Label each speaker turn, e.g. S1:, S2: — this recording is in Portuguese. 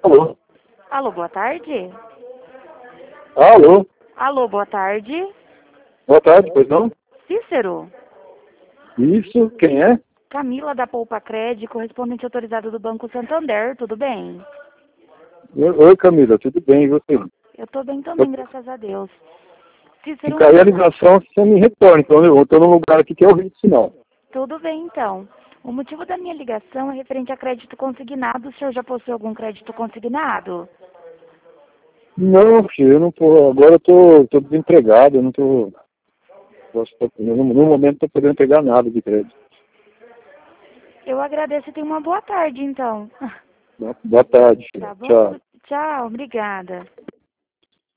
S1: Alô?
S2: Alô, boa tarde?
S1: Alô?
S2: Alô, boa tarde?
S1: Boa tarde, pois não?
S2: Cícero?
S1: Isso, quem é?
S2: Camila da Poupa Cred, correspondente autorizado do Banco Santander, tudo bem?
S1: Oi, Camila, tudo bem, e você?
S2: Eu tô bem também, graças a Deus.
S1: Se
S2: Cícero,
S1: cair a ligação, você me retorna, então eu estou num lugar aqui que é horrível sinal.
S2: tudo bem então. O motivo da minha ligação é referente a crédito consignado. O senhor já possui algum crédito consignado?
S1: Não, filho, eu não tô, agora eu tô desempregado, eu não tô, no momento não tô podendo pegar nada de crédito.
S2: Eu agradeço e tenha uma boa tarde, então.
S1: Boa tarde, filho.
S2: Tá bom?
S1: Tchau.
S2: Tchau, obrigada.